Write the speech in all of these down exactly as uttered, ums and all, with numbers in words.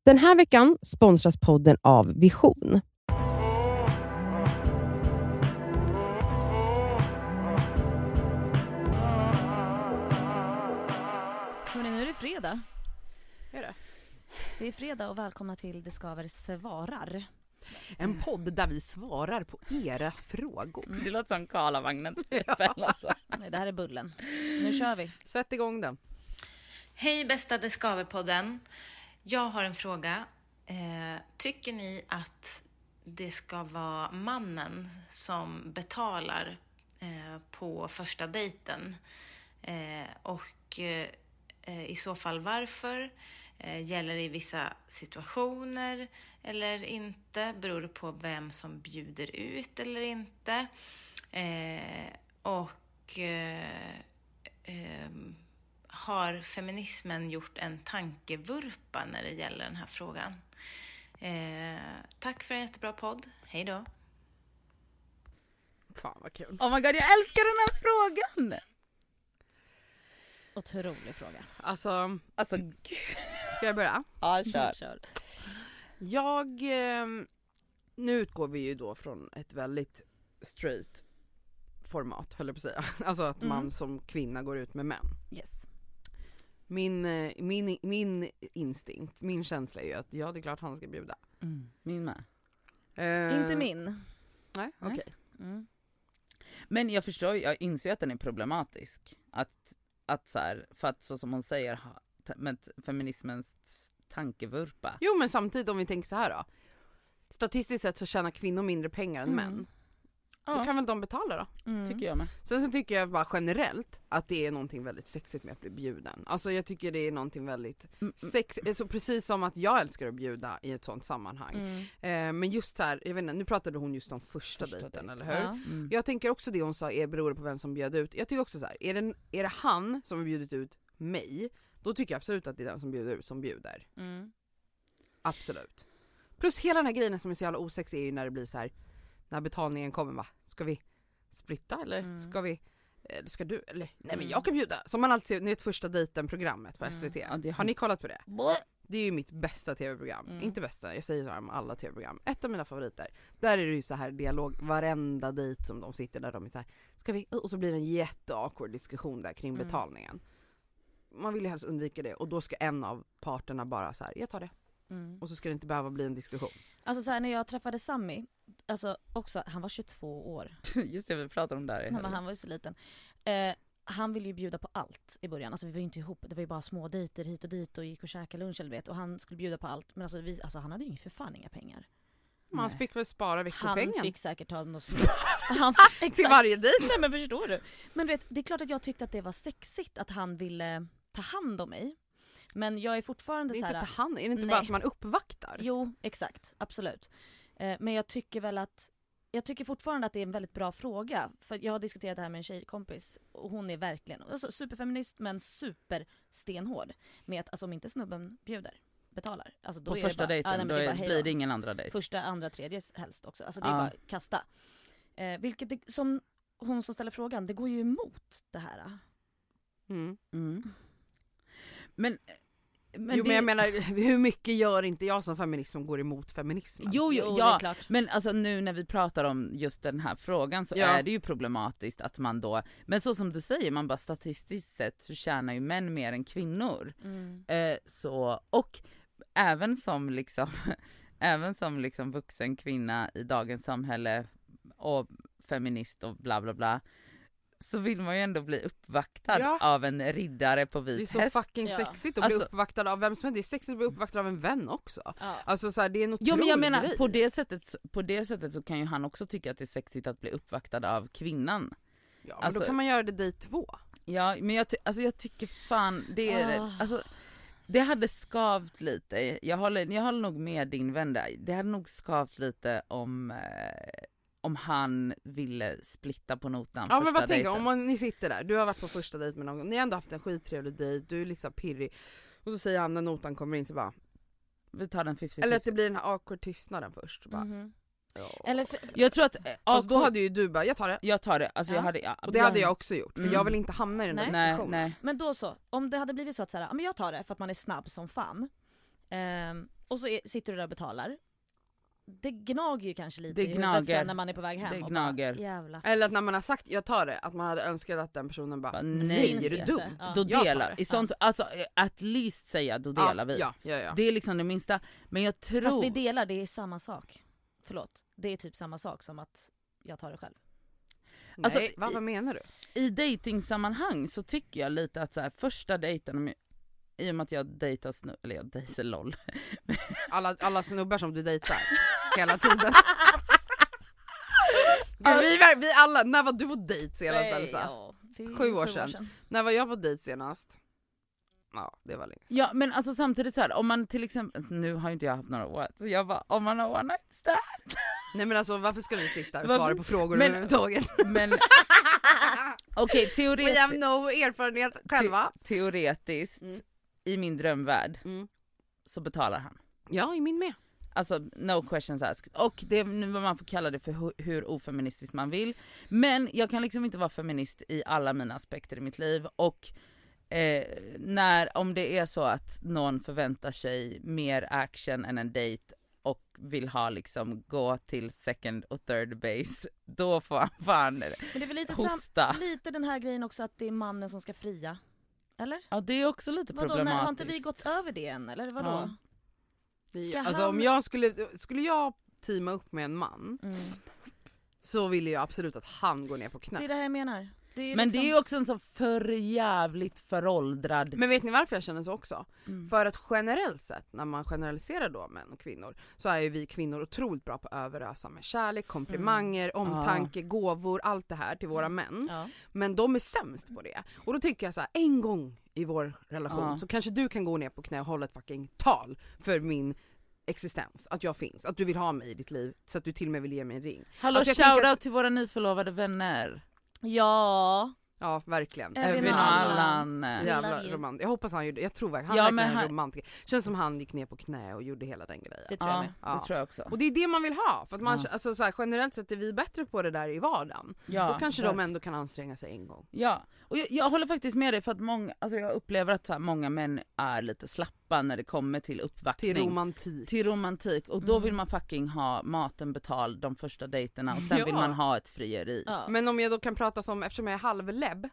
Den här veckan sponsras podden av Vision. Hörrni, nu är det fredag. Är det? Det är fredag och välkomna till Det Skaver svarar. En podd där vi svarar på era frågor. Det låter som Karlavagnen. Alltså. Nej, det här är bullen. Nu kör vi. Sätt igång den. Hej bästa Det Skaver-podden. Jag har en fråga. Eh, tycker ni att det ska vara mannen som betalar eh, på första dejten? Eh, och eh, i så fall varför? Eh, gäller det i vissa situationer eller inte? Beror det på vem som bjuder ut eller inte? Eh, och eh, eh, har feminismen gjort en tankevurpa när det gäller den här frågan? Eh, tack för en jättebra podd. Hej då. Fan vad kul. Oh my god, jag älskar den här frågan! Otrolig fråga. Alltså, Alltså, ska jag börja? ja, kör. kör. Jag, eh, nu utgår vi ju då från ett väldigt straight format, höll jag på att säga. Alltså att Mm. man som kvinna går ut med män. Yes. Min, eh, min, min instinkt, min känsla är ju att ja, det är klart han ska bjuda. Mm. Min med. Eh, Inte min. Nej, okej. Okay. Mm. Men jag förstår, jag inser att den är problematisk. Att, att så här, för att så som hon säger, ha, med feminismens tankevurpa. Jo, men samtidigt om vi tänker så här då. Statistiskt sett så tjänar kvinnor mindre pengar än Mm. män. Ja. Då kan väl de betala då? Mm. Tycker jag med. Sen så tycker jag bara generellt att det är någonting väldigt sexigt med att bli bjuden. Alltså jag tycker det är någonting väldigt sexigt. Alltså precis som att jag älskar att bjuda i ett sånt sammanhang. Mm. Eh, men just så här, jag vet inte, nu pratade hon just om första, Första dejten, dejten. eller hur? Ja. Mm. Jag tänker också det hon sa är beroende på vem som bjöd ut. Jag tycker också så här, är det, är det han som har bjudit ut mig, då tycker jag absolut att det är den som bjuder ut som bjuder. Mm. Absolut. Plus hela den här grejen som är så jävla osexig är ju när det blir så här, när betalningen kommer, va? Ska vi splitta eller Mm. ska vi, eller ska du, eller nej men Mm. jag kan bjuda. Som man alltid ser, ni vet första dejten-programmet på Mm. S V T. Ja, det har- Har ni kollat på det? Det är ju mitt bästa tv-program. Mm. Inte bästa, jag säger så här om alla tv-program. Ett av mina favoriter. Där är det ju så här dialog varenda dejt som de sitter där de är så här, ska vi, och så blir det en jätteawkward diskussion där kring Mm. betalningen. Man vill ju helst undvika det och då ska en av parterna bara så här, jag tar det. Mm. Och så ska det inte behöva bli en diskussion. Alltså så här, när jag träffade Sammy, alltså också, han var tjugotvå år. Just det, vi pratar om det här. Nej, men han var ju så liten. Eh, han ville ju bjuda på allt i början. Alltså vi var ju inte ihop. Det var ju bara små dejter hit och dit och gick och käkade lunch eller vet. Och han skulle bjuda på allt. Men alltså, vi, alltså han hade ju för fan inga pengar. Man Nej. fick väl spara Han veckopengen fick säkert ta något. Han till exakt. varje dejt. Nej men förstår du? Men du vet, det är klart att jag tyckte att det var sexigt att han ville ta hand om mig. Men jag är fortfarande Det är så här. inte ta hand, är det inte nej. bara att man uppvaktar? Jo, exakt. Absolut. Eh, men jag tycker väl att jag tycker fortfarande att det är en väldigt bra fråga. För jag har diskuterat det här med en tjejkompis. Och hon är verkligen alltså, superfeminist men superstenhård. Med att alltså, om inte snubben bjuder, betalar. Alltså, då På är första det bara, dejten, ja, nej, men då det är är, bara, hej blir då. det ingen andra dejt. Första, andra, tredje helst också. Alltså det är Ja. bara kasta. Eh, vilket det, som hon som ställer frågan, det går ju emot det här. Mm. Mm. Men, men jo det, men jag menar, hur mycket gör inte jag som feminist som går emot feminismen? Jo, jo, Jo, det är ja, klart. men alltså nu när vi pratar om just den här frågan så Ja. är det ju problematiskt att man då, men så som du säger, man bara statistiskt sett så tjänar ju män mer än kvinnor. Mm. Eh, så, och även som liksom, även som liksom vuxen kvinna i dagens samhälle och feminist och bla bla bla, så vill man ju ändå bli uppvaktad Ja. av en riddare på vit Det är så häst. fucking Ja. sexigt att Alltså- bli uppvaktad av vem som helst. Det är sexigt att bli uppvaktad av en vän också. Ja. Alltså så här, det är en otrolig Ja, men jag menar grej. på det sättet, på det sättet så kan ju han också tycka att det är sexigt att bli uppvaktad av kvinnan. Ja, men alltså- då kan man göra det dejt två. Ja, men jag, ty- alltså jag tycker fan det är, Ah. alltså det hade skavt lite. Jag håller, jag håller nog med din vän där. Det hade nog skavt lite om eh, om han ville splitta på notan Ja men första vad tänker dejten. om man, ni sitter där, du har varit på första dejt med någon, ni har ändå haft en skittrevlig dejt, du är lite så här pirrig. Och så säger han när notan kommer in så bara, Vi tar den femtio eller att det blir den här awkward tystnaden först. Så bara, Mhm. ja. Eller för, Jag tror att... Fast då hade ju du bara, jag tar det. Jag tar det, alltså Ja. jag hade... Ja, Och det hade jag också gjort, för Mm. jag vill inte hamna i den där Nej. Nej, diskussionen. nej. Men då så, om det hade blivit så att så här, ja, men jag tar det för att man är snabb som fan. Ehm, och så är, sitter du där och betalar. Det gnager ju kanske lite Det i huvudet gnager. sen när man är på väg hem. Det och gnager. Bara, jävla. Eller att när man har sagt jag tar det, att man hade önskat att den personen bara, Bara, nej, nej, är du det. dum? Ja. Då Jag tar delar. det. I sånt, alltså at least säga då delar vi. Ja, ja, ja. Det är liksom det minsta. Men jag tror... Fast vi delar, det är samma sak. Förlåt. Det är typ samma sak som att jag tar det själv. Nej, Alltså, vad, vad menar du? I dejtingsammanhang så tycker jag lite att så här, första dejten, om jag- i och med att jag dejtar snubbar, eller jag dejtar LOL. Alla, alla snubbar som du dejtar hela tiden. Gud, vi, var- vi alla, när var du på dejt senast Elsa? ja, det är Sju år sedan. När var jag på dejt senast? Ja, det var länge sedan. Ja, men alltså samtidigt så här, om man till exempel, nu har ju inte jag haft några år, så jag bara, om man har one night stand. Nej men alltså varför ska vi sitta och Varför- svara på frågor Men- överhuvudtaget? Men okej, We have teoretiskt, no erfarenhet själva. teoretiskt Mm. i min drömvärld Mm. så betalar han. Ja, i min med. Alltså no questions asked. Och det är nu vad man får kalla det för hu- hur ofeministiskt man vill. Men jag kan liksom inte vara feminist i alla mina aspekter i mitt liv. Och eh, när, om det är så att någon förväntar sig mer action än en dejt och vill ha liksom gå till second och third base, då får han fan Men det är väl lite, sam- hosta. lite den här grejen också att det är mannen som ska fria. Eller? Ja, det är också lite Vadå, problematiskt. när, har inte vi gått över det än? Eller vadå? Ja. Vi, Ska alltså han- om jag skulle, skulle jag teama upp med en man Mm. så ville jag absolut att han går ner på knä. Det är det här jag menar. Det är Men liksom... det är ju också en så för jävligt föråldrad... Men vet ni varför jag känner så också? Mm. För att generellt sett, när man generaliserar då män och kvinnor, så är ju vi kvinnor otroligt bra på att överösa med kärlek, komplimanger, omtanke, gåvor, allt det här till våra män. Ja. Men de är sämst på det. Och då tycker jag så här, en gång i vår relation Ja. så kanske du kan gå ner på knä och hålla ett fucking tal för min existens, att jag finns, att du vill ha mig i ditt liv så att du till och med vill ge mig en ring. Hallå, Alltså, jag shoutout tänker att- till våra nyförlovade vänner. Ja. Ja, verkligen. Evin Evin och Allan. Allan. Så We jävla love you. romantisk. Jag hoppas han gjorde, jag tror verkligen, han Ja, ja, men verkligen han- en romantiker. Känns som han gick ner på knä och gjorde hela den grejen. Det tror jag Ja, med. det Ja. tror jag också. Och det är det man vill ha, för att man, Ja. alltså, så här, generellt sett är vi bättre på det där i vardagen. Ja, Då kanske verkligen. de ändå kan anstränga sig en gång. Ja, och jag, jag håller faktiskt med dig för att många, alltså jag upplever att så här, många män är lite slappa när det kommer till uppvaktning. Till romantik. Till romantik. Och då Mm. vill man fucking ha maten betald de första dejterna och sen Ja. vill man ha ett frieri. Ja. Men om jag då kan prata som, eftersom jag är halvlebb.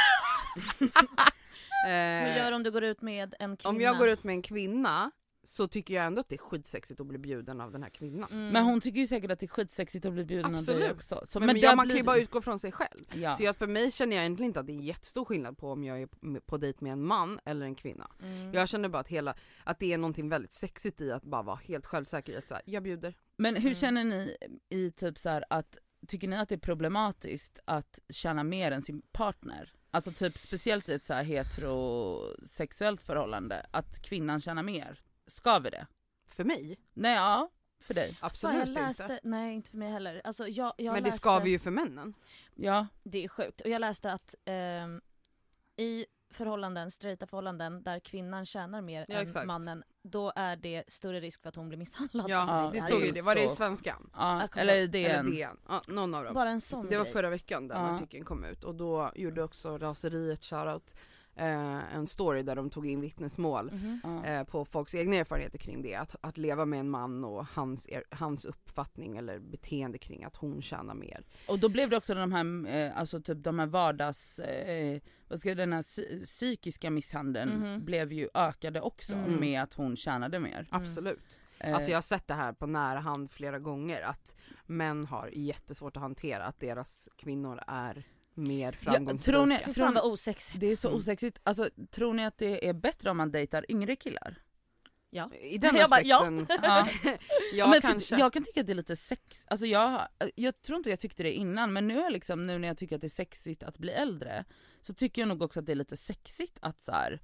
Hur gör eh, du om du går ut med en kvinna? om jag går ut med en kvinna så tycker jag ändå att det är skitsexigt att bli bjuden av den här kvinnan. Mm. Men hon tycker ju säkert att det är skitsexigt att bli bjuden av dig Absolut. också. Så, Men, men där ja, man blir kan ju det- bara utgå från sig själv. Ja. Så jag, för mig känner jag egentligen inte att det är en jättestor skillnad på om jag är på- på dejt med en man eller en kvinna. Mm. Jag känner bara att, hela, att det är någonting väldigt sexigt i att bara vara helt självsäker i att säga, jag bjuder. Men hur Mm. känner ni i typ så här att, tycker ni att det är problematiskt att tjäna mer än sin partner? Alltså typ speciellt i ett så här heterosexuellt förhållande, att kvinnan tjänar mer. Ska vi det? För mig? Nej, ja, för dig. Fan, Absolut jag läste, inte. nej inte för mig heller. Alltså, jag, jag Men det läste, ska vi ju för männen. Ja. Det är sjukt. Och jag läste att ehm, i förhållanden, straighta förhållanden där kvinnan tjänar mer Ja, än exakt. mannen, då är det större risk för att hon blir misshandlad. Ja, Alltså, det är stod ju ju det. Var det i så- Svenskan? Ja, Jag kommer eller ihåg. det Eller är en... D N? Ja, någon av dem. Bara en sån Det var grej. förra veckan den Ja. artikeln kom ut och då gjorde också Raseriet shoutout eh, en story där de tog in vittnesmål Mhm. Ja. eh, på folks egna erfarenheter kring det. Att, att leva med en man och hans, er, hans uppfattning eller beteende kring att hon tjänar mer. Och då blev det också de här, eh, alltså typ de här vardags, eh, vad ska jag, den här psy- psykiska misshandeln Mhm. blev ju ökade också Mm. med att hon tjänade mer. Absolut. Eh, Alltså jag har sett det här på nära hand flera gånger att män har jättesvårt att hantera att deras kvinnor är mer framgångsrika. tror ni- Fy tror fan ni- vad osexigt. det är så Mm. osexigt. Alltså tror ni att det är bättre om man dejtar yngre killar? Ja. I den Jag bara, ja. aspekten, Ja. ja, men för kanske. jag kan tycka att det är lite sex, alltså jag, jag tror inte jag tyckte det innan, men nu, är liksom, nu när jag tycker att det är sexigt att bli äldre, så tycker jag nog också att det är lite sexigt att så här,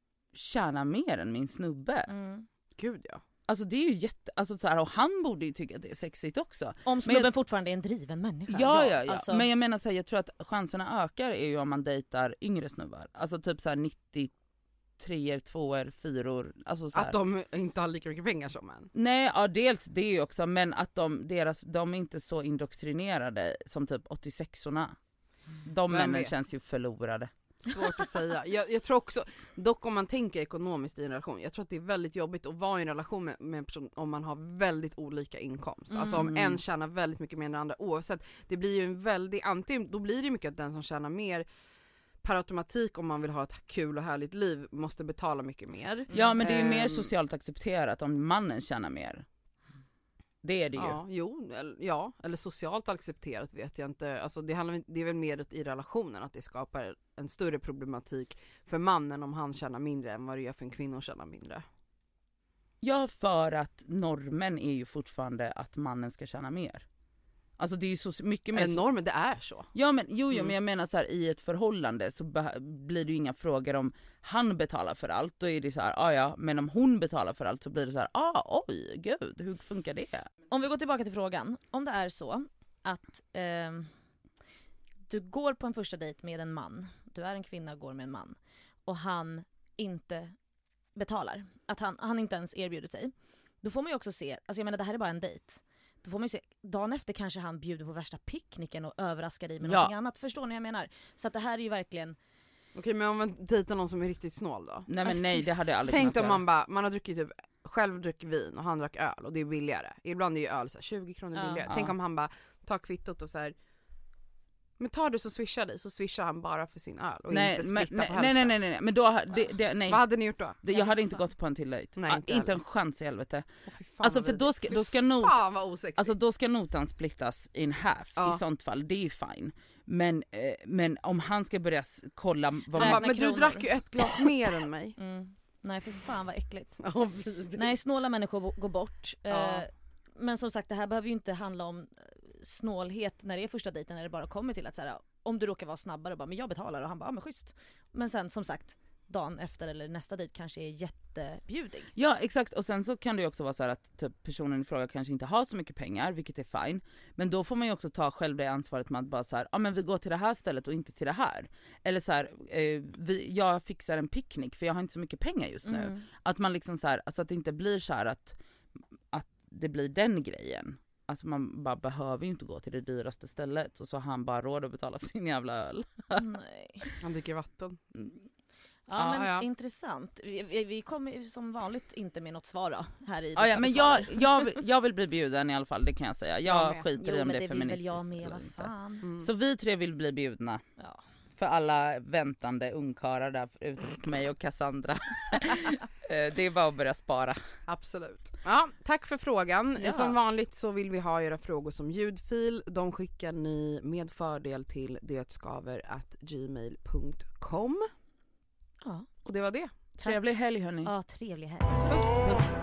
tjäna mer än min snubbe. Mm. Gud ja. Alltså det är ju jätte, alltså så här, och han borde ju tycka att det är sexigt också. Om snubben jag- fortfarande är en driven människa. Ja, ja, ja. Alltså, Men jag menar så här, jag tror att chanserna ökar är ju om man dejtar yngre snubbar. Alltså typ så här nittiotre, tvåor, fyror, alltså så här. Att de inte har lika mycket pengar som en. Nej, ja dels det ju också, men att de, deras, de är inte så indoktrinerade som typ åttiosex-orna. De Vem männen vet? känns ju förlorade. Svårt att säga. Jag, jag tror också, dock om man tänker ekonomiskt i en relation, jag tror att det är väldigt jobbigt att vara i en relation med, med en person om man har väldigt olika inkomst. Mm. Alltså om en tjänar väldigt mycket mer än den andra, oavsett. Det blir ju en väldigt, antingen, då blir det mycket att den som tjänar mer per automatik, om man vill ha ett kul och härligt liv, måste betala mycket mer. Ja, men det är ju um, mer socialt accepterat om mannen tjänar mer. Det är det ju. Ja, jo, eller, ja, eller socialt accepterat vet jag inte. Alltså det, handlar, det är väl mer i relationen att det skapar en större problematik för mannen om han tjänar mindre än vad det gör för en kvinna att tjäna mindre. Ja, för att normen är ju fortfarande att mannen ska tjäna mer. Alltså det är ju så mycket mer... Eller normen, det är så. Ja, men jo, jo mm. men jag menar så här, i ett förhållande så be- blir det ju inga frågor om han betalar för allt. Då är det så här, ah, ja, men om hon betalar för allt så blir det så här, ah, oj, gud, hur funkar det? Om vi går tillbaka till frågan, om det är så att eh, du går på en första dejt med en man, du är en kvinna och går med en man, och han inte betalar, att han, han inte ens erbjuder sig, då får man ju också se, alltså jag menar det här är bara en dejt. Då får man ju se, dagen efter kanske han bjuder på värsta picknicken och överraskar dig med ja. någonting annat. Förstår ni vad jag menar? Så att det här är ju verkligen... Okej, men om man dejtar någon som är riktigt snål då? Nej men nej, det hade jag aldrig Tänk kunnat om man bara, man har druckit typ, själv druckit vin och han drack öl och det är billigare. Ibland är ju öl så här, tjugo kronor Ja. billigare. Ja. Tänk om han bara tar kvittot och så här, men tar du så swishar dig, så swishar han bara för sin öl och nej, inte men, splittar på nej, hälften. nej nej nej men då det, det, nej. Vad hade ni gjort då? Det, jag hade inte gått på en till dejt. Nej, ah, inte inte heller. en chans i helvete. Åh, fy fan Alltså vad för då vidrigt. ska, Fy då ska nog fan vad osexigt. Alltså då ska notan splittas in half Ja. i sånt fall, det är ju fine. Men, eh, men om han ska börja s- kolla vad Han Räkna bara, men kronor. du drack ju ett glas mer än mig. Mm. Nej, för fan vad äckligt. Ja, vidrigt. Nej, snåla människor bo- går bort. Ja. Eh, men som sagt, det här behöver ju inte handla om snålhet när det är första dejten, när det bara kommer till att så här, om du råkar vara snabbare och bara, men jag betalar, och han bara, ja men schysst. Men sen som sagt, dagen efter eller nästa dejt kanske är jättebjudig. Ja exakt, och sen så kan det ju också vara så här att typ, personen i fråga kanske inte har så mycket pengar, vilket är fine. Men då får man ju också ta själv det ansvaret med att bara så här, ja men vi går till det här stället och inte till det här. Eller så här, eh, vi, jag fixar en picknick för jag har inte så mycket pengar just nu. Mm. Att man liksom så här, alltså att det inte blir så här att, att det blir den grejen. Att man bara behöver ju inte gå till det dyraste stället och så har han bara råd att betala för sin jävla öl. Nej. Han dricker vatten. Mm. Ja, Ja, men ja. intressant. Vi, vi, vi kommer ju som vanligt inte med något svar då, här i Ja, ja, det men svaret. jag, jag, vill- jag vill bli bjuden i alla fall, det kan jag säga. Jag Jag med. skiter Jo, i om men det är det vill väl feministiskt jag med, eller vad inte. fan. Mm. Så vi tre vill bli bjudna. Ja. För alla väntande ungkarlar där ute, mig och Cassandra. Eh, det är bara att börja spara. Absolut. Ja, tack för frågan. Ja. Som vanligt så vill vi ha era frågor som ljudfil. De skickar ni med fördel till detskaver at gmail punkt com. Ja. Och det var det. Trevlig helg hörni. Ja, trevlig helg. Puss, puss.